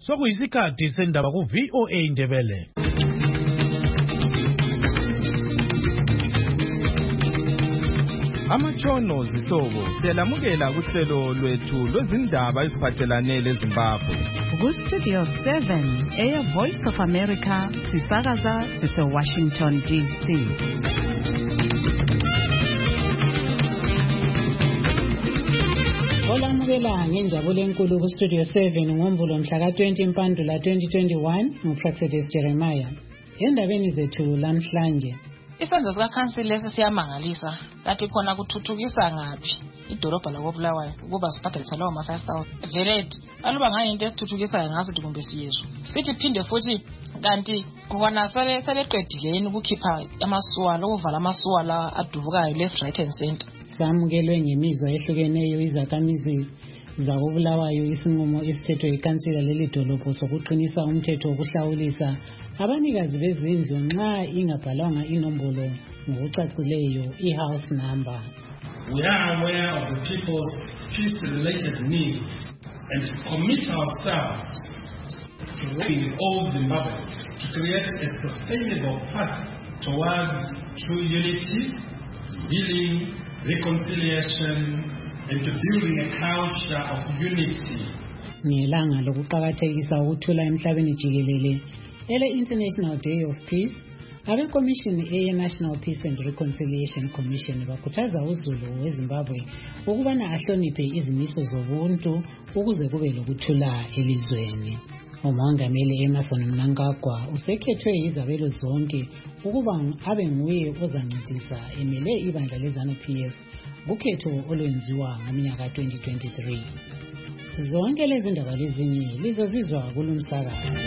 Sokuyisikhathi sendaba ku VOA Indebele. Amatshono zihlobo siyalamukela kuhlelo lwethu lwezindaba eziphathelane leZimbabwe. Ku Studio 7 Air Voice of America sisakaza sise Washington DC. Olamukela ngenjabulo enkulu ku Studio 7 ngoMvulo mhla ka-20 Mpandula 2021 nguProfessor Jeremiah. Endabeni zethu lamhlanje Isandla sikaKhansili lesi siyamangalisa kathi khona kuthuthukisa ngaphi idolobha lakoBulawayo ukuba sibhadalisa lawo ma-5,000 veled aluba ngayinto esithuthukisayo ngasithi kumbe siyezwa sithi phinde futhi kanti khona sebeqedile ukukhipha amasuwala ukuvala amasuwala adubukayo left right and center. Samukelwe ngemizwa ehlukeneyo izakhamizi zakoBulawayo isinqumo esithethwe yikhansila leli dolobho sokuqinisa umthetho wokuhlawulisa abanikazi bezindlu nxa ingabhalwanga inombolo ngokucacileyo i-house number. We are aware of the people's peace-related needs and commit ourselves to working with all Zimbabweans to create a sustainable path towards true unity, healing, reconciliation, and to building a culture of unity. Ngelanga lokuqakathekisa ukuthula emhlabeni jikelele ele International Day of Peace, abe Commission National Peace and Reconciliation Commission bakhuthaza uzulu weZimbabwe ukubana ahloniphe izimiso zobuntu ukuze kube lokuthula elizweni. Umongameli Emmerson Mnangagwa usekhethwe izabelo zonke ukuba abe nguye ozancedisa emele ibandla leZANU-PF kukhetho olwenziwa ngomnyaka 2023. Zonke lezi ndaba lezinye lizozizwa kulumsakazo.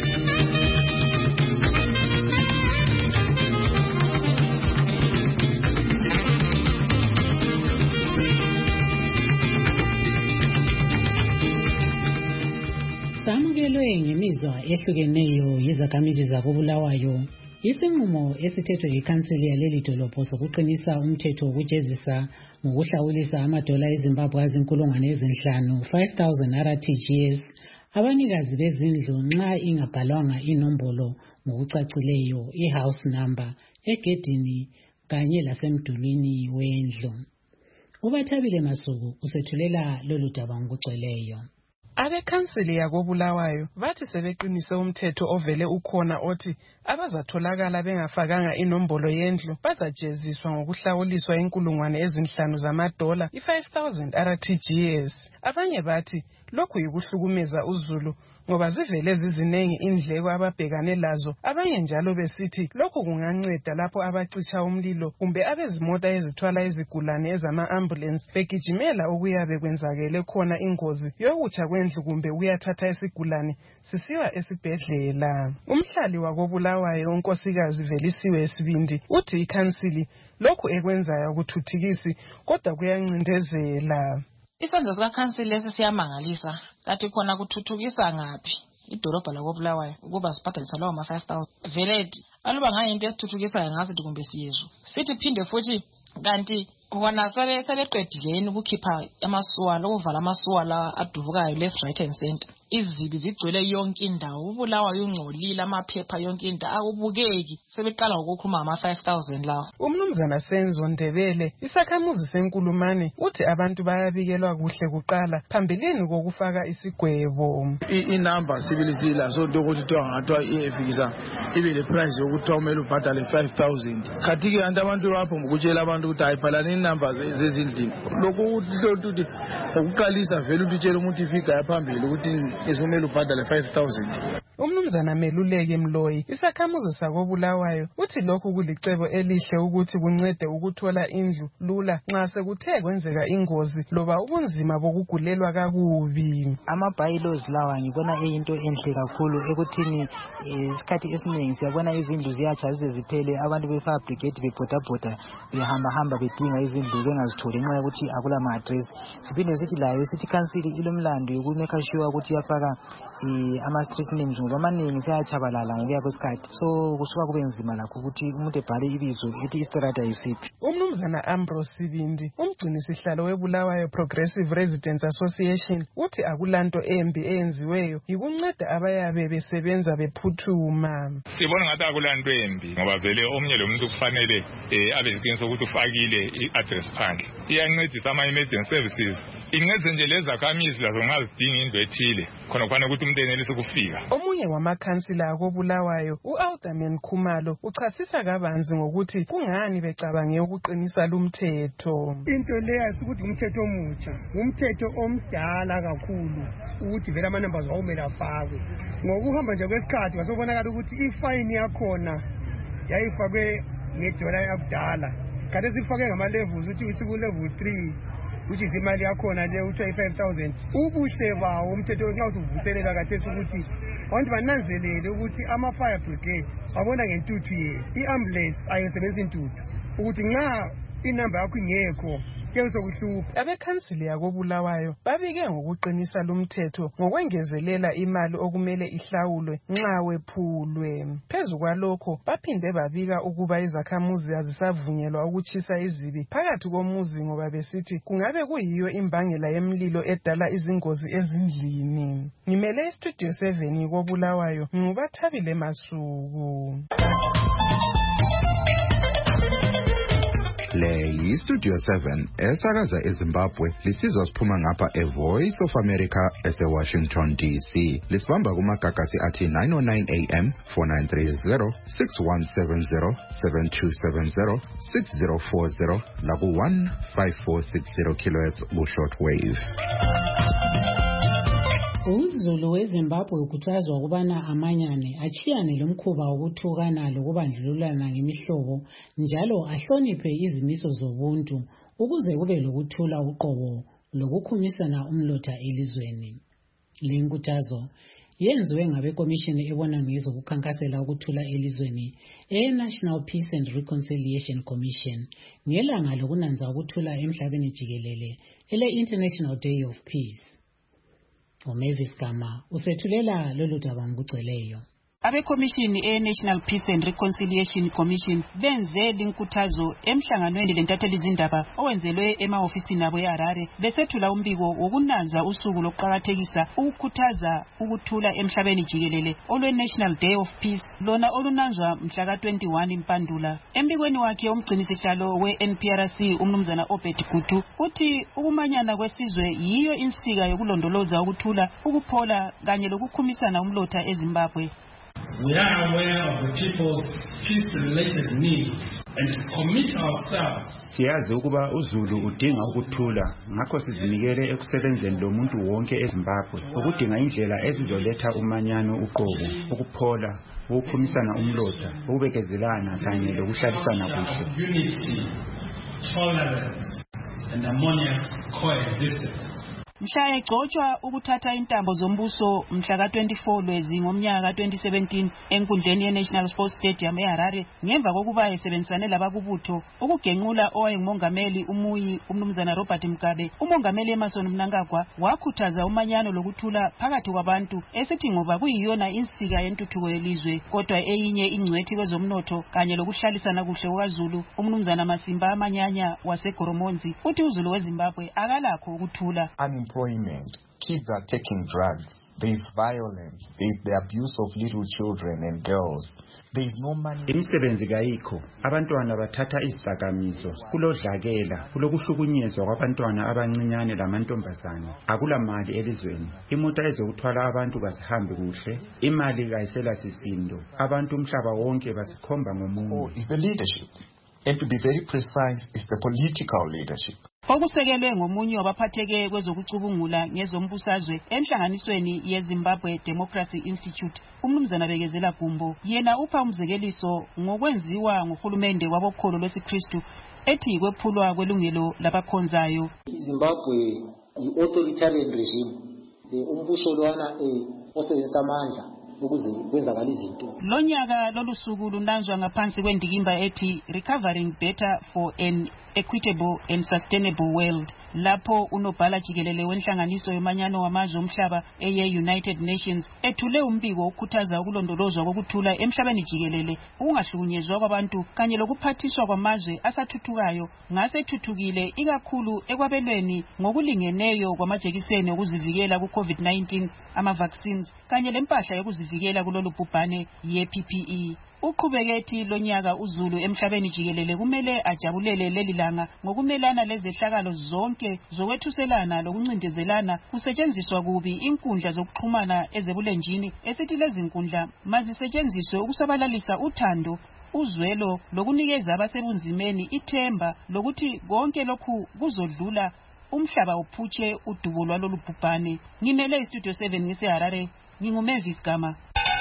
Samukelwe ngemizwa ehlukeneyo yizakhamizi zakoBulawayo isinqumo esithethwe yikhansili yaleli dolobho sokuqinisa umthetho wokujezisa ngokuhlawulisa amadola eZimbabwe azinkulungwane ezinhlanu 5,000 RTGS abanikazi bezindlu nxa ingabhalwanga inombolo ngokucacileyo i-house number egedini kanye lasemdulwini wendlu. Ubathabile Masuku usethulela lolu daba ngokugcweleyo. Abekhansili yakoBulawayo bathi sebeqinise umthetho ovele ukhona othi abazatholakala bengafakanga inombolo yendlu bazajeziswa ngokuhlawuliswa inkulungwane ezinhlanu zamadola i-5,000 RTGS. Abanye bathi lokhu yikuhlukumeza uzulu ngoba zivele zizinengi indleko ababhekane lazo. Abanye njalo besithi lokhu kunganceda lapho abacisha umlilo kumbe abezimota ezithwala izigulane ezama-ambulance begijimela okuyabe kwenzakele khona ingozi yokutsha kwendlu kumbe uyathatha isigulane sisiwa esibhedlela. Umhlali wakoBulawayo unkosikazi Velisiwe Sibindi uthi ikhansili lokhu ekwenzayo ukuthuthukisi kodwa kuyancindezela. Isandla sikaKhansili lesi siyamangalisa kathi khona kuthuthukisa ngaphi idolobha lakoBulawayo ukuba sibhadalisa lawo ma-5,000 veled aluba ngayinto esithuthukisayo ngasithi kumbe siyezwa sithi phinde futhi kanti khona sebeqedile ukukhipha amasuwala ukuvala amasuwala adubukayo left right and center. Izibi zigcwele yonke indawo uBulawayo ungcolile amaphepha yonke indawo akubukeki sebeqala ukukhuluma ngama-5,000 lawo. Umnumzana Senzo Ndebele isakhamuzi senkulumane uthi abantu bayabikelwa kuhle kuqala phambilini kokufaka isigwebo. Inamba sibilisila so ukuthi kuthiwa iyefikisa ibe le price yokuthi kumele ubhadale 5,000 kathi ke abantu lapho ngokutshela abantu ukuthi ayibhalani inamba zezindlini lokho ukuthi ukuqalisa vele utshela umuntu ifika yaphambili ukuthi esumele ubhadale 5,000. Umnumzana Meluleke Mloyi isakhamuzi sakoBulawayo uthi lokhu kulicebo elihle ukuthi kuncede ukuthola indlu lula nxa sekuthe kwenzeka ingozi loba ubunzima bokugulelwa kakubi. Ama-bylaws lawa ngibona eyinto enhle kakhulu ekuthini isikhathi esiningi siyabona izindlu ziyatsha zize ziphele abantu befaka brigade bebhodabhoda behamba bedinga izindlu bengazitholi nxa ukuthi akula ma-address. Siphinde sithi layo sithi ikhansili ilomlando yokumeka sure ukuthi yafaka ama-street names ngoba esiningi siyachabalala ngokuya kwesikhathi, so kusuka kube nzima lakho ukuthi umuntu ebhale ibizo ethi istrata yisiphi. Umnumzana Ambrose Sibindi, umgcinisihlalo weBulawayo Progressive Residents Association, uthi akulanto embi eyenziweyo yikunceda abayabe besebenza bephuthuma. Sibona ngathi akulanto embi ngoba vele omnye lo muntu kufanele abe iqiniso ukuthi ufakile i-address phandle. Iyancedisa ama-emergency services. Incede nje lezakhamizi lazo ngazidinga indlu ethile khona kufanele ukuthi umuntu enelise ukufika. Omunye wamakhansila koBulawayo, u-Alderman Khumalo, uchasisa kabanzi ngokuthi kungani becabange ukuqinisa lumthetho. Into leyo ukuthi umthetho omutsha, umthetho omdala kakhulu ukuthi vele ama-numbers awumele afakwe. Ngokuhamba nje kwesikhathi kwasobonakala ukuthi ifine yakhona yayifakwe ngedola yakudala. Kade sifake ngama-levels ukuthi ku-level 3 which is imali yakhona le u-25,000. Ubuhle bawo umthetho nxa usuvuselela kathesi ukuthi abantu bananzelele ukuthi ama-fire brigade babona ngentuthu yethu. I-ambulance ayisebenzisi intuthu ukuthi nxa inamba yakho ingekho abekhansili yakoBulawayo babike ngokuqinisa lumthetho ngokwengezelela imali okumele ihlawulwe nxa wephulwe. Phezu kwalokho baphinde babika ukuba izakhamuzi azisavunyelwa ukutshisa izibi phakathi komuzi ngoba besithi kungabe kuyiyo imbangela yemlilo edala izingozi ezindlini. Ngimele istudio 7 koBulawayo ngubathabile Masuku. Le yi-Studio 7 esakaza eZimbabwe lisizwa siphuma ngapha eVoice of America ese-Washington DC. Lisibamba kumagagasi athi 909 AM, 4930, 6170, 7270, 6040 laku-15460 kHz ku-shortwave. UZulu weZimbabwe ukhuthazwa ukubana amanyane achiyane lomkhuba wokuthukana lokubandlululana ngemihlobo njalo ahloniphe izimiso zobuntu ukuze kube lokuthula uqobo lokukhumisana umlotha elizweni. Le nkuthazo yenziwe ngabekomishini ebona ngezokukhankasela ukuthula elizweni e-National Peace and Reconciliation Commission ngelanga lokunanza ukuthula emhlabeni jikelele ele-International Day of Peace. Mavis Gama usethulela lolu daba ngokugcweleyo. Abekomishini e-National Peace and Reconciliation Commission benze linkuthazo emhlanganweni lentatheli izindaba owenzelwe ema-ofisini abo eHarare besethula umbiko wokunanza usuku lokuqakathekisa ukukhuthaza ukuthula emhlabeni jikelele olwe-National Day of Peace lona olunanzwa mhla ka-21 Mpandula. Embikweni wakhe umgcinisihlalo we-NPRC umnumzana Obed Gutu uthi ukumanyana kwesizwe yiyo insika yokulondoloza ukuthula, ukuphola kanye lokukhumisana umlotha eZimbabwe. We are aware of the people's peace-related needs and commit ourselves. Siyazi ukuba uZulu udinga ukuthula, ngakho sizinikele ekusebenzeni lo muntu wonke eZimbabwe ukudinga indlela ezizoletha umanyano, uqobo, ukuphola, ukukhumisana umlotha, ukubekezelana kanye lokuhlalisana kuhle. Unity, tolerance, and harmonious coexistence. Mhla egcotshwa ukuthatha intambo zombuso mhla ka-24 Lwezi ngomnyaka ka-2017 enkundleni ye-National Sports Stadium eHarare ngemva kokuba esebenzisane labakubutho ukugenqula owayengumongameli umuyi umnumzana Robert Mugabe, umongameli Emmerson Mnangagwa wakhuthaza umanyano lokuthula phakathi kwabantu esithi ngoba kuyiyona insika yentuthuko yelizwe kodwa eyinye ingcwethi kwezomnotho kanye lokuhlalisana kuhle kwaZulu. Umnumzana Masimba Amanyanya waseGoromonzi uthi uZulu weZimbabwe akalakho ukuthula. Unemployment, kids are taking drugs, there is violence, there is the abuse of little children and girls. There is no money. Imisebenzi kayikho, abantwana bathatha izidakamizwa, kulodlakela, kulokuhlukunyezwa kwabantwana abancinyane lamantombazane. Akula mali elizweni, imota ezokuthwala abantu bazihambe kuhle, imali kayisela sisindo, abantu umhlaba wonke basikhomba ngomunye. Is the leadership, and to be very precise, is the political leadership. Okusekelwe ngomunye wabaphatheke kwezokucubungula ngezombusazwe emhlanganisweni yeZimbabwe Democracy Institute umnumzana Bekezela Gumbo yena upha umzekeliso ngokwenziwa ngohulumende wabokholo lwesiKristu ethi kwephulwa kwelungelo labakhonzayo. Zimbabwe i-authoritarian regime umbuso lwana osebenzisa amandla ukuze kwenzakala izinto. Lonyaka lolusuku lunanzwa ngaphansi kwendikimba ethi Recovering Better for an Equitable and Sustainable World. lapho unobhala jikelele wenhlanganiso yomanyano wamazwe omhlaba eye-United Nations ethule umbiko okhuthaza ukulondolozwa kokuthula emhlabeni jikelele, ukungahlukunyezwa kwabantu kanye lokuphathiswa kwamazwe asathuthukayo ngasethuthukile ikakhulu ekwabelweni ngokulingeneyo kwamajekiseni okuzivikela ku-COVID-19, ama-vaccines kanye lempahla yokuzivikela kulolu bhubhane ye-PPE. Uqhubeke lonyaka uZulu emhlabeni jikelele kumele ajabulele leli langa ngokumelana lezehlakalo zonke zokwethuselana lokuncindezelana kusetshenziswa kubi inkundla zokuxhumana ezebulenjini, esithi lezi nkundla mazisetshenziswe ukusabalalisa uthando, uzwelo lokunikeza abasebunzimeni ithemba lokuthi konke lokhu kuzodlula, umhlaba uphutshe udubo lwalolu bhubhane. Ngimele iStudio 7 ngiseHarare, nginguMavis Gama.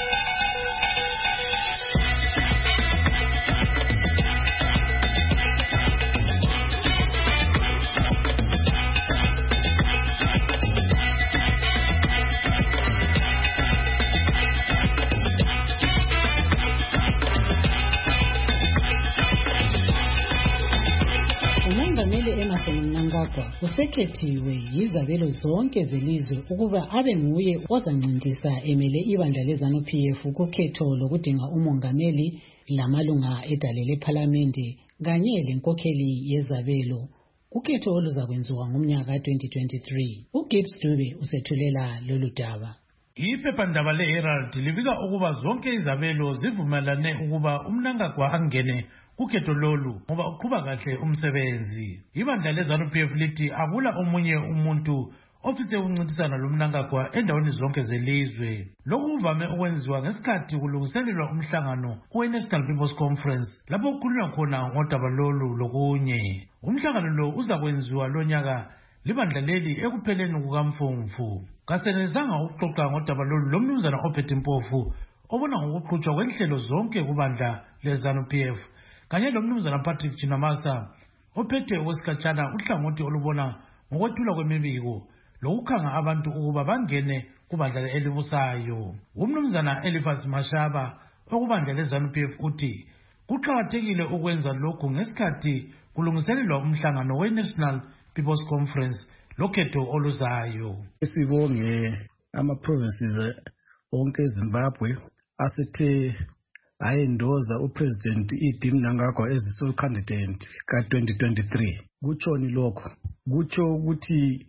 uMongameli Emmerson Mnangagwa usekhethiwe yizabelo zonke zelizwe ukuba abe nguye ozancindisa emele ibandla leZANU-PF kukhetho lokudinga umongameli lamalunga edale lephalamende kanye lenkokheli yezabelo kukhetho oluzakwenziwa ngomnyaka 2023. uGibbs Dube usethulela lolu daba. Iphephandaba leHerald libika ukuba zonke izabelo zivumelane ukuba uMnangagwa angene kukhetho lolu ngoba uqhuba kahle umsebenzi. Ibandla leZANU-PF lithi akula omunye umuntu ofise ukuncintisana loMnangagwa endaweni zonke zelizwe. Lokhu kuvame ukwenziwa ngesikhathi kulungiselelwa umhlangano we-National People's Conference lapho kukhulunywa khona ngodaba lolu lokunye. Umhlangano lo uzakwenziwa lonyaka libandla leli ekupheleni kukaMfumfu. Kasenelizanga ukuxoxa ngodaba lolu lomnumzana ophethe impofu obona ngokuqhutshwa kwenhlelo zonke kubandla leZANU-PF kanye lomnumzana Patrick Chinamasa ophethe owesikhatshana uhlangothi olubona ngokwethula kwemibiko lokukhanga abantu ukuba bangene kubandla elibusayo. Umnumzana Eliphas Mashaba okubandla leZANU-PF uthi kuqakathekile ukwenza lokhu ngesikhathi kulungiselelwa umhlangano we-National People's Conference lokhetho oluzayo. Sibonge ama-provinces onke eZimbabwe asethe ayendoza uPresident Idi Mnangagwa as the sole candidate ka-2023. Kutshoni lokho kutsho ukuthi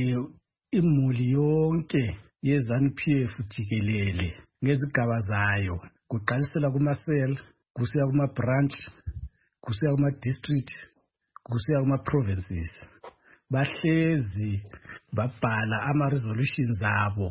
imuli yonke yeZANU-PF jikelele ngezigaba zayo kuqalisela kuma-cell kusiya kuma-branch kusiya kuma-district kusiya kuma-provinces bahlezi babhala ama-resolutions abo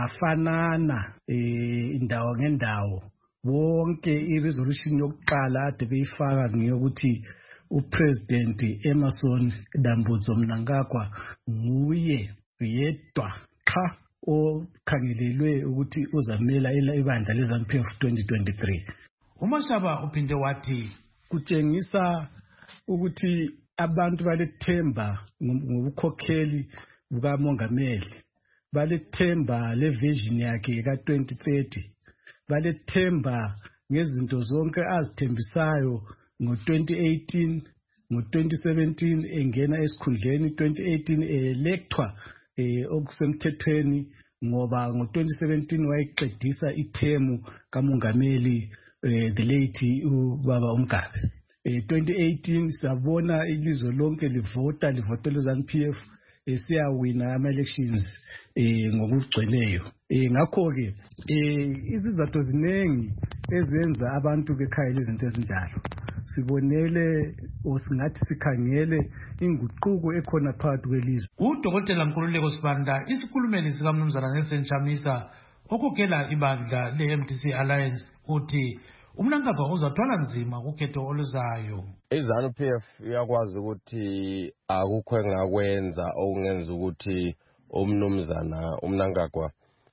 afanana indawo ngendawo. Bonke i-resolution yokuqala ade beyifaka ngiyokuthi uPresident Emmerson Dambudzo Mnangagwa nguye yedwa cha okhangelelwe ukuthi uzamela ibandla leZANU-PF 2023. uMashaba uphinde wathi kutshengisa ukuthi abantu balethemba ngobukhokheli bukamongameli, balethemba levision yakhe ka-2030, balethemba ngezinto zonke azithembisayo ngo-2018, ngo-2017 engena esikhundleni, 2018 electwa okusemthethweni ngoba ngo-2017 wayeqedisa ithemu kamongameli the late ubaba uMgabe. 2018 sabona ilizwe lonke livotela iZANU-PF siyawina ama-elections ngokugcweleyo. Ngakho-ke izizathu ziningi ezenza abantu bekhayela izinto ezinjalo. Sibonele osingathi sikhangele inguquko ekhona phakathi kwelizwe. uDokotela Nkululeko Sibanda isikhulumeli sikaMnumzana Nelson Chamisa okhokhela ibandla le-MDC Alliance uthi uMnangagwa uzathwala nzima kukhetho oluzayo. iZANU-PF iyakwazi ukuthi akukho engakwenza okungenza ukuthi umnumzana uMnangagwa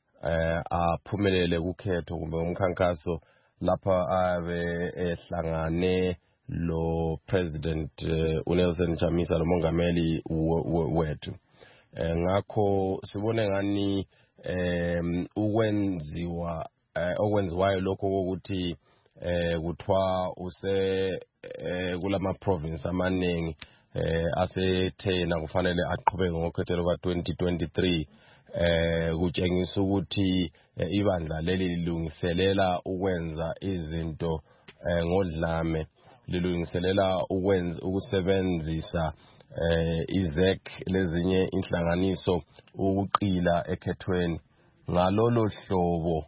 aphumelele kukhetho kumbe umkhankaso lapha abe ehlangane lo President uNelson Chamisa lo mongameli wethu. Ngakho sibone ngani okwenziwayo lokho ukuthi kuthiwa use kulama province amaningi asethena kufanele aqhubeke ngokhetho luka-2023 kutshengisa ukuthi ibandla leli lilungiselela ukwenza izinto ngodlame, lilungiselela ukusebenzisa izek lezinye inhlanganiso ukuqila ekhethweni. Ngalolo hlobo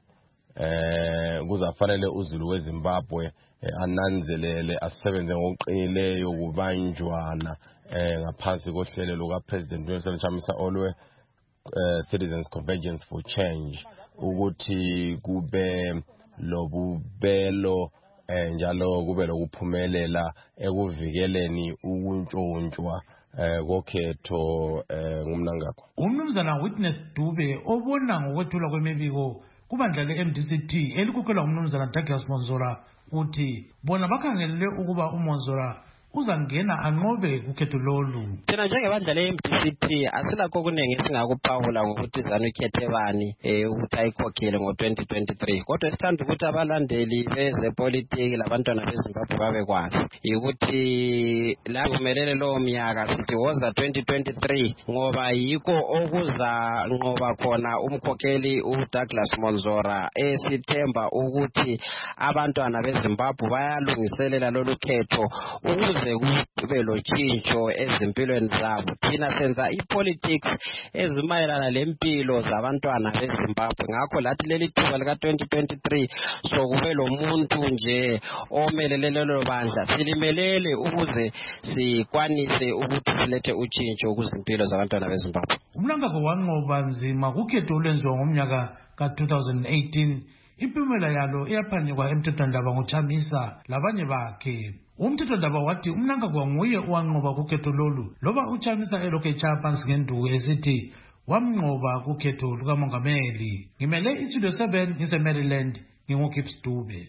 kuzafanele uZulu weZimbabwe ananzelele asebenze ngokuqinileyo kubanjwana ngaphansi kohlelo luka-President Nelson Chamisa olwe Citizens Convergence for Change, ukuthi kube lobubelo njalo kube lokuphumelela ekuvikeleni ukuntshontshwa kokhetho ngumnangagwa. Umnumzana Witness Dube obona ngokwethulwa kwemibiko kubandla le-MDCT elikukhelwa ngumnumzana Douglas Monzora uthi bona bakhangelele ukuba uMonzora uzangena anqobe kukhetho lolu. Thina njengebandla le-MDCT asilakho okuningi esingakupawula ngokuthi ZANU-ikhethe bani ukuthi ayikhokhele ngo-2023, kodwa esithanda ukuthi abalandeli bezepolitiki labantwana beZimbabwe babekwazi ukuthi la kumelele lowo mnyaka sithi woza 2023 ngoba yikho okuza nqoba khona umkhokheli uDouglas Monzora esithemba ukuthi abantwana beZimbabwe bayalungiselela lolu khetho ukuze kube lotshintsho ezimpilweni zabo. Thina senza ipolitics ezimayelana lempilo zabantwana beZimbabwe, ngakho lathi leli thuba lika-2023 sokube lo muntu nje omelele lelo bandla silimelele ukuze sikwanise ukuthi silethe utshintsho kuzimpilo zabantwana beZimbabwe. Umnangagwa wanqoba nzima kukhetho olwenziwa ngomnyaka ka-2018. Impumela yalo iyaphanyekwa emthethwandaba nguChamisa labanye bakhe. Umthethwandaba wathi umnangagwa nguye owanqoba kukhetho lolu, loba uChamisa elokhu etshaya phansi ngenduku esithi wamnqoba kukhetho lukamongameli. Ngimele iStudio 7 ngise-Maryland, nginguKips Dube.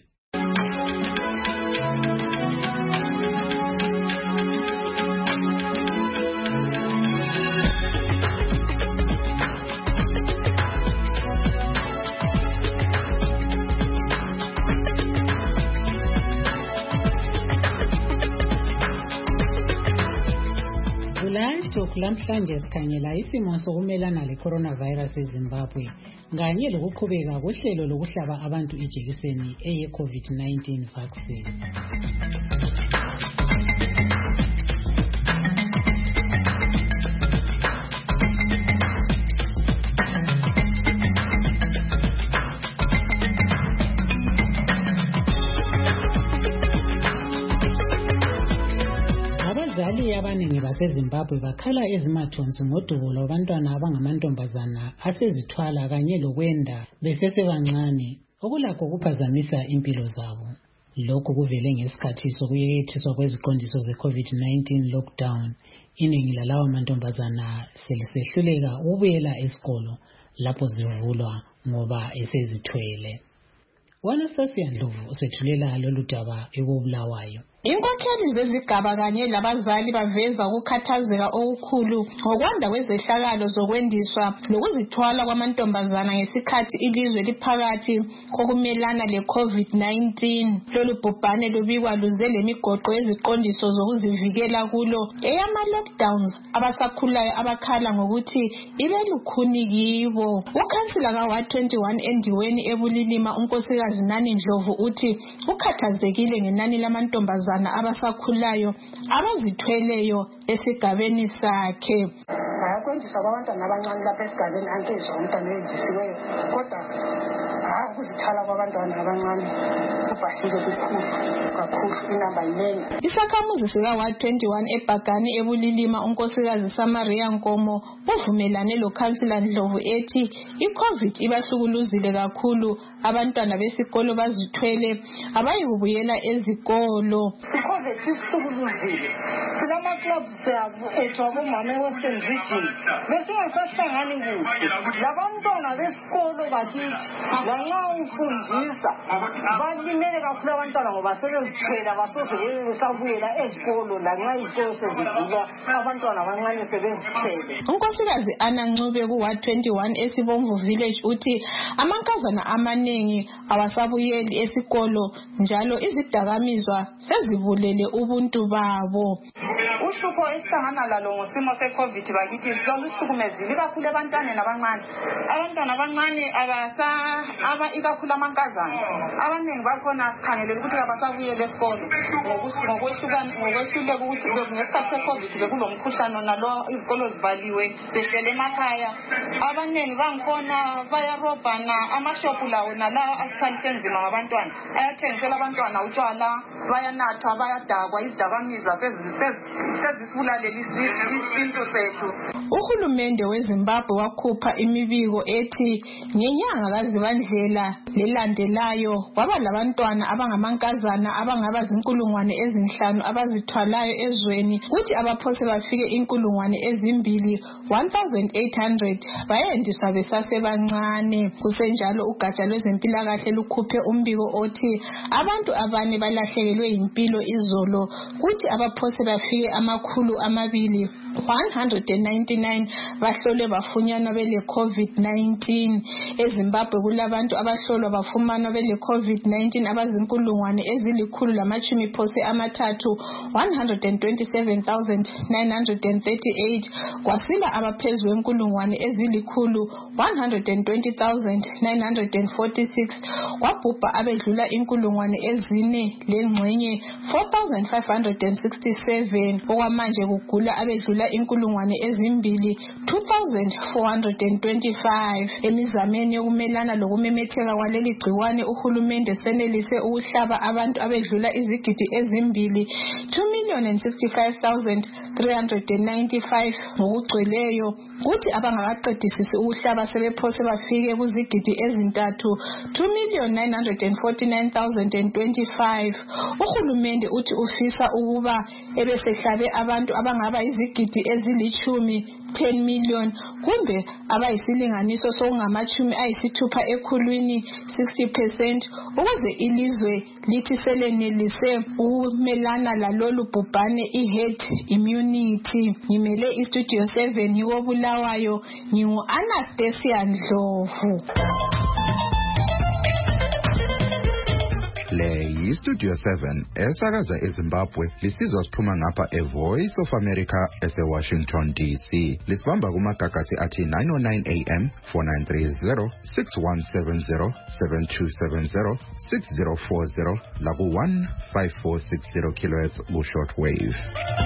Namhlanje sikhangela isimo sokumelana le-coronavirus eZimbabwe kanye lokuqhubeka kohlelo lokuhlaba abantu ijekiseni eye-COVID-19 vaccine. Abazali abaningi baseZimbabwe bakhala ezimathonsi ngodubo lwabantwana abangamantombazana asezithwala kanye lokwenda besesebancane okulakho kuphazamisa impilo zabo. Lokhu kuvele ngesikhathi sokuyekethiswa kweziqondiso ze-COVID-19 lockdown. Iningi lalawa mantombazana selisehluleka ukubuyela esikolo lapho zivulwa ngoba esezithwele. Anastasia Ndlovu usethulela lolu daba ekubulawayo. Inkokheli zezigaba kanye labazali baveza ukukhathazeka okukhulu ngokwanda kwezehlakalo zokwendiswa lokuzithwala kwamantombazana ngesikhathi ilizwe liphakathi kokumelana le-COVID-19. Lolu bhubhane lubikwa luze lemigoqo yeziqondiso zokuzivikela kulo eyama-lockdowns abasakhulayo abakhala ngokuthi ibe lukhuni kibo. Ukhansila ka-Ward 21 endiweni ebulilima unkosikazi Nani Ndlovu uthi ukhathazekile ngenani lamantombazana abasakhulayo abazithweleyo esigabeni sakhe. Bayakwendiswa kwabantwana abancane lapha esigabeni angezwa umntwana oyendisiweyo, kodwa ukuzithwala kwabantwana abancane kubhahile kakhulu inamba yinene. Isakhamuzi sika-Ward 21 eBhagani ebulilima unkosikazi Samaria Nkomo uvumelane lokhansila Ndlovu ethi i-COVID ibahlukuluzile kakhulu, abantwana besikolo bazithwele abayikubuyela ezikolo. I-COVID isihlukuluzile. Silama-clubs ethu abomama e-Western Region ezikolweni besingasahlangani kuhle labantwana besikolo bakithi lanxa ufundisa balimele kakhulu abantwana ngoba sebezithela basoze besabuyela ezikolo lanxa izikolo sezivulwa abantwana abancane sebezithele. Unkosikazi Anna Ncube ku-Ward 21 eSibomvu Village uthi amankazana amaningi awasabuyeli esikolo njalo izidakamizwa sezibulele ubuntu babo. Uhlupho esihlangana lalo ngosimo se-COVID bakithi siluhlukumezile kakhulu ebantwaneni abancane. Abantwana abancane ikakhulu amankazana abaningi bakhona khangelele ukuthi abasabuyele esikolo ngokwehluleka ukuthi ngesikhathi se-COVID bekulomkhuhlane nalo izikolo zivaliwe behlele emakhaya. Abaningi bangikhona bayarobhana amashopu lawo nalawo asithalise nzima ngabantwana ayathengisela abantwana utshwala bayanatha bayadakwa izidakamizwa sezisibulaleli isintu sethu. Uhulumende weZimbabwe wakhupha imibiko ethi ngenyanga kaZibandlela lelandelayo kwaba labantwana abangamankazana abangaba zinkulungwane ezinhlanu abazithwalayo ezweni kuthi abaphose bafike inkulungwane ezimbili 1800 bayendiswa besasebancane. Kusenjalo ugatsha lwezempilakahle lukhuphe umbiko othi abantu abane balahlekelwe impilo izolo kuthi abaphose bafike 299 bahlolwe bafunyanwa bele COVID-19. eZimbabwe kulabantu abahlolwa bafumanwa bele COVID-19 abazinkulungwane ezili-133 127,938 kwasila abaphezulu enkulungwane ezili-120,946 kwabhubha abedlula inkulungwane ezine lengxenye 4,567 okwamanje kugula abedlula inkulungwane ezimbili 2,425. Emizameni yokumelana lokumemetheka kwaleli gciwane uhulumende senelise ukuhlaba abantu abedlula izigidi ezimbili 2,065,395 ngokugcweleyo kuthi abangakaqedisisi ukuhlaba sebephose bafike kuzigidi ezintathu 2,949,025. Uhulumende uthi ufisa ukuba ebesehlabe abantu abangaba izigidi ezilithumi 10 million kumbe abayisilinganiso sokungamachumi ayisithupha ekhulwini 60% ukuze ilizwe lithi selenelise ukumelana lalolu bhubhane i-herd immunity. Ngimele iStudio 7 ngikobulawayo ngingu-Anastasia Ndlovu. Le yiStudio 7 esakaza eZimbabwe lisizwa siphuma ngapha eVoice of America eseWashington DC. Lisibamba kumagagasi athi 909 AM 4930 6170 7270 6040 laku 15460 kHz ku shortwave.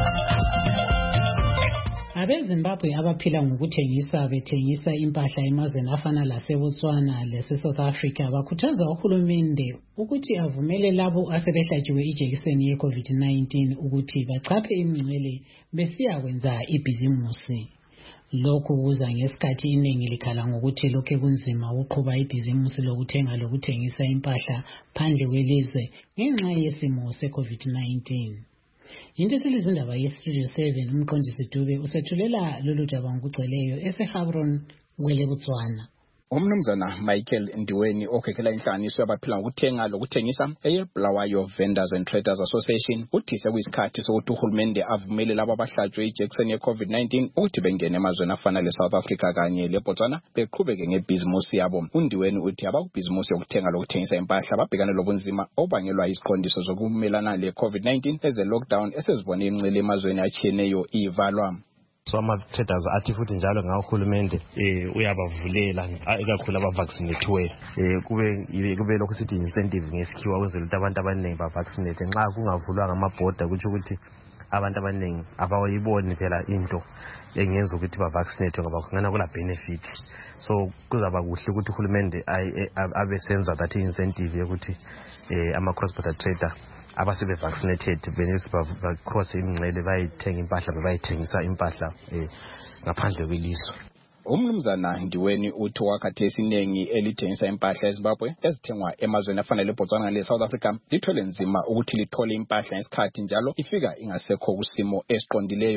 AbeZimbabwe abaphila bethengisa impahla emazweni afana laseBotswana lase-South Africa bakhuthaza uhulumende ukuthi avumele labo asebehlatshiwe ijekiseni ye-COVID-19 ukuthi bachaphe imingcele besiya kwenza ibhizimusi. Lokhu kuza ngesikhathi iningi likhala ngokuthi lokho kunzima ukuqhuba ibhizimusi lokuthenga lokuthengisa impahla phandle kwelizwe ngenxa yesimo se-COVID-19. Into silizindaba yeStudio 7 umqondisi Dube usethulela lolu daba ngokugcweleyo eseHabron kweleBotswana. Umnumzana Michael Ndiweni okhekhela inhlanganiso yabaphila ngokuthenga lokuthengisa eyeBulawayo Vendors and Traders Association uthi sekuyisikhathi sokuthi uhulumende avumele labo abahlatshwe ijekiseni ye-COVID-19 ukuthi bengene emazweni afana le-South Africa kanye leBotswana beqhubeke ngebhizimusi yabo. UNdiweni uthi abakubhizimusi yokuthenga lokuthengisa impahla babhekane lobunzima obangelwa iziqondiso zokumelana le-COVID-19 eze-lockdown esezibone imncele emazweni atshiyeneyo ivalwa. So ama-traders athi futhi njalo ngahulumende uyabavulela ikakhulu abavaccinathiwe kube lokhu sithi incentive ngesikhiwa ukwenzela ukuthi abantu abaningi bavaccinate. Nxa kungavulwanga amabhoda kutsho ukuthi abantu abaningi abawayiboni phela into engenza ukuthi bavaccinate ngoba kungana kula benefit. So kuzaba kuhle ukuthi uhulumende abesenza that incentive yokuthi ama-cross border trader abasebe vaccinated benesi cross imingcele bayithenga impahla bayithengisa impahla ngaphandle kwelizwe. Umnumzana Ndiweni uthi wakhathesi iningi elithengisa impahla eZimbabwe ezithengwa emazweni afana leBotswana le-South Africa lithwele nzima ukuthi lithole impahla ngesikhathi njalo ifika ingasekho kusimo esiqondileyo.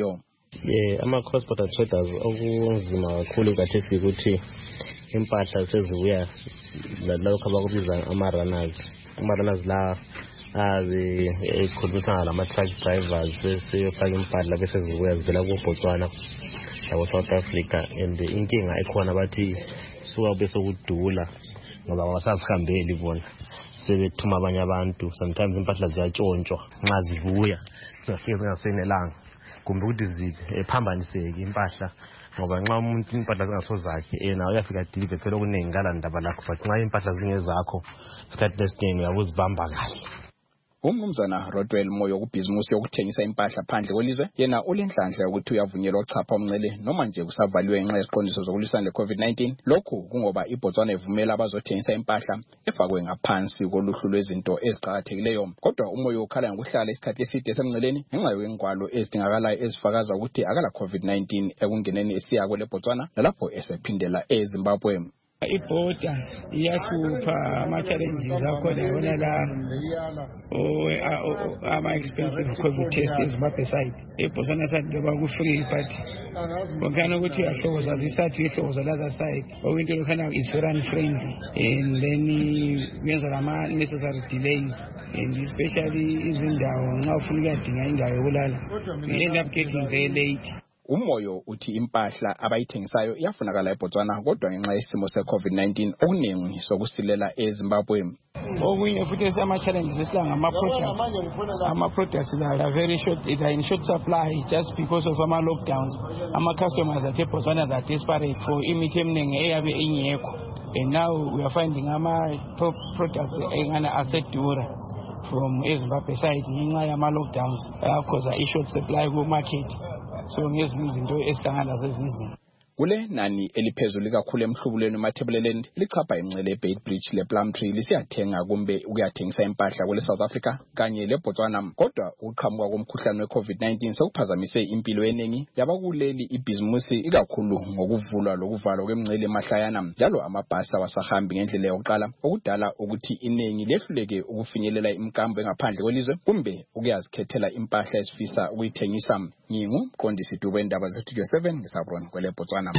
Ama-cross border traders okunzima kakhulu kathesi ukuthi impahla sezibuya lalokho abakubiza ama-runners la ekhulumisana lama-truck drivers beseyofaka impahla bese zibuya zivela kuBotswana labo-South Africa. And inkinga ekhona bathi suka bese kudula ngoba abasazihambeli bona, sebethuma abanye abantu. Sometimes impahla ziyatshontshwa nxa zibuya zingafike zingasenelanga, kumbe ukuthi ziphambaniseke impahla ngoba nxa umuntu impahla zingasozakhe nawe uyafika deliver phela okuningi ngala ndaba lakho, but nxa impahla zingezakho isikhathi esiningi uyabuzibamba kahle. Umnumzana Rodwell Moyo kubhizimusi yokuthengisa impahla phandle kwelizwe yena ulenhlanhla ukuthi uyavunyelwa ukuchapha umncele noma nje kusavaliwe ngenxa yeziqondiso zokulwisana le-COVID-19. Lokhu kungoba iBotswana ivumela abazothengisa impahla efakwe ngaphansi koluhlu lwezinto eziqakathekileyo. Kodwa uMoyo ukhala ngokuhlala isikhathi eside esemnceleni ngenxa yengwalo ezidingakalayo ezifakaza ukuthi akala COVID-19 ekungeneni esiya kweleBotswana nalapho esephindela eZimbabwe. Ibhoda iyahlupha, ama-challenges akhona yona la ama-expensive COVID test eZimbabwe side. eBotswana side njengoba ku-free but konkhana ukuthi uyahlokoza this side uyahlokoza the other side. Okuyinto lokhana is very unfriendly and then yenza lama-necessary delays and especially izindawo nxa ufuna ukuyadinga indawo yokulala you end up getting very late. Umoyo uthi impahla abayithengisayo iyafunakala eBotswana kodwa ngenxa yesimo se-COVID-19 okuningi sokusilela eZimbabwe. Okunye futhi ama-challenges esilanga ama-products are very short, they are in short supply just because of ama-lockdowns. Ama-customers at eBotswana are desperate for imithi eminingi eyabe ingekho, and now we are finding ama-top products asedura from eZimbabwe side ngenxa yama-lockdowns cause i-short supply ku-market. So ngezinye izinto esihlangana zezinye kule nani eliphezulu kakhulu emhlubulweni eMatabeleland lichapha imncele eBait Bridge lePlumtree lisiyathenga kumbe ukuyathengisa impahla kule South Africa kanye leBotswana. Kodwa ukuqhamuka komkhuhlane weCovid-19 sekuphazamise impilo yeningi yabakuleli ibhizimusi ikakhulu ngokuvulwa lokuvalwa kwemncele emahlayana njalo amabhasi awasahambi ngendlela yokuqala okudala ukuthi iningi lehluleke ukufinyelela imkambo engaphandle kwelizwe kumbe ukuyazikhethela impahla esifisa ukuyithengisa. Ngingumqondisi wendaba zeStudio 7 ngisabron kwele Botswana.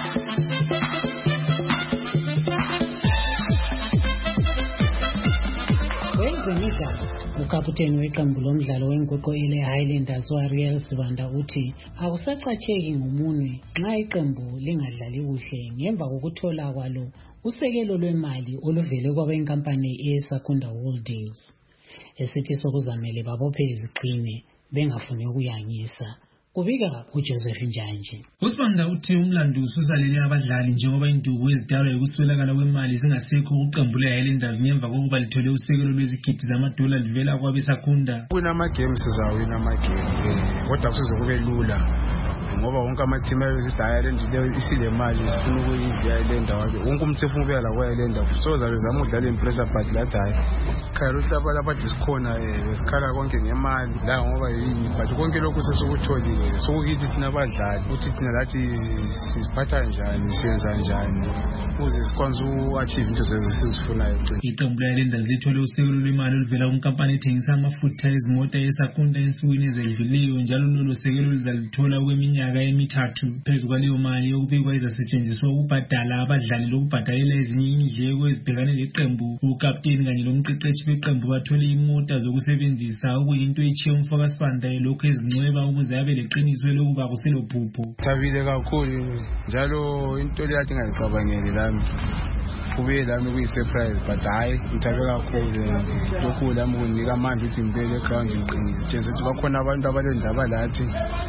Wezemidlalo ukaputeni weqembu lomdlalo wenguqu ele-Highlanders Ariel Sibanda uthi akusacatsheki ngomunwe nxa iqembu lingadlali kuhle ngemva kokuthola kwalo usekelo lwemali oluvele kwabenkampani eSakunda Holdings. Esithi sokuzamele babophe iziqine bengafuni ukuyangisa. Kubika uJoseph Njanje. Usibanda uthi umlando ususalele abadlali njengoba induku ezidalwa ukuswelakala kwemali singasekho ukuqembu le-Highlanders ngemva kokuba lithole usekelo lwezigidi zamadola livela kwabeSakunda. Wina ama-game sizawina ama-game kodwa kusizokube lula ngoba wonke ama-team ayezidayalenda isile mali sifuna ukuyidayalenda wonke umuntu sefuna ukuyala kwayalenda so zabe zama ukudlala impressure but lathi hayi khayela ukuthi lapha sikhona besikhala konke ngemali la ngoba yini but konke lokhu sesukutholile sokukithi thina abadlali ukuthi thina lathi siziphatha njani siyenza njani ukuze sikwanze uachieve into zezifunayo. Iqembu le-Highlanders lithole usekelo lwemali oluvela kunkampani ethengisa amafutha ezimota eSakunda ensukwini ezedluliyo njalo lolo sekelo lizalithola kweminyaka emithathu. Phezu kwaleyo mali yokubikwa izasetshenziswa ukubhadala abadlali lokubhadalela ezinye indleko ezibhekane leqembu. Ukapteni kanye lomqeqeshi beqembu bathole imota zokusebenzisa okuyinto etshiye umfaka Sibanda lokhu ezincweba ukuze abe leqiniso lokuba kuselophupho. Thabile kakhulu njalo into leyathi ngayicabangeli lami kube lami kuyi-surprise but hayi ngithabe kakhulu lokhu lami kunika amandla ukuthi ngibele eground ngiqinile njengoba ukuthi bakhona abantu abalendaba lathi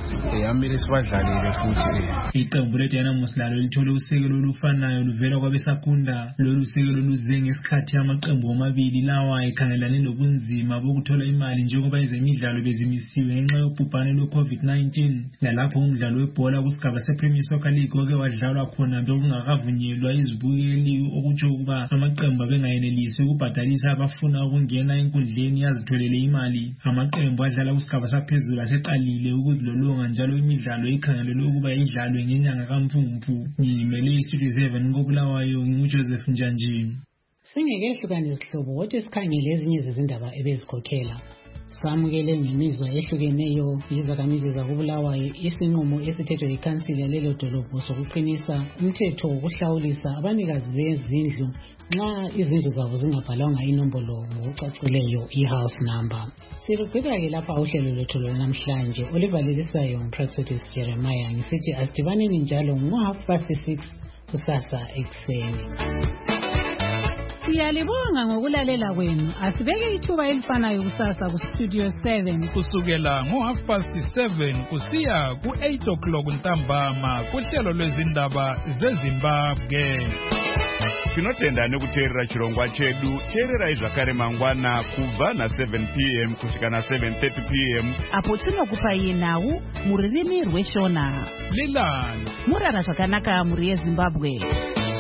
amele sibadlalele futhi. Iqembu leDynamos lalo lithole usekelo olufanayo luvela kwabeSakunda. Lolu sekelo luze ngesikhathi amaqembu omabili lawa ekhangelane nobunzima bokuthola imali njengoba ezemidlalo bezimisiwe ngenxa yobhubhane lwe-COVID-19 lalapho umdlalo webhola kusigaba sePremier Soccer League oke wadlalwa khona bekungakavunyelwa izibukeli okutsho ukuba amaqembu abengayenelisi ukubhadalisa abafuna ukungena enkundleni yazitholele imali. Amaqembu adlala kusigaba saphezulu aseqalile ukuzilolonga njalo imidlalo ikhangelelwe ukuba idlalwe ngenyanga kaMfumfu. Ngimele iStudio 7 koBulawayo nginguJoseph Njanje. Singekehlukanisa isihlobo kodwa sikhangele ezinye zezindaba ebezikhokhela. samukele ngemizwa ehlukeneyo yizakhamizi zakoBulawayo isinqumo esithethwe yikhansili yalelo dolobho sokuqinisa umthetho wokuhlawulisa abanikazi bezindlu nxa izindlu zabo zingabhalwanga inombolo ngokucacileyo i-house number. Silugqiba-ke lapha uhlelo lwethu lwanamhlanje olivalelisayo nguPractice Jeremiah ngisithi asidibaneni njalo ngo-6:30 kusasa ekuseni. Siyalibonga ngokulalela kwenu. Asibeke ithuba elifanayo kusasa ku Studio 7 kusukela ngo7:30 kusiya ku8 ntambama kuhlelo lwezindaba zeZimbabwe. Tinotenda nekuteerera chirongwa chedu. Teererai zvakare mangwana kubva na7 p.m. kusvika na7:30 p.m. apo tinokupai nhau muririmi rweShona. Lilani murara zvakanaka muri yeZimbabwe.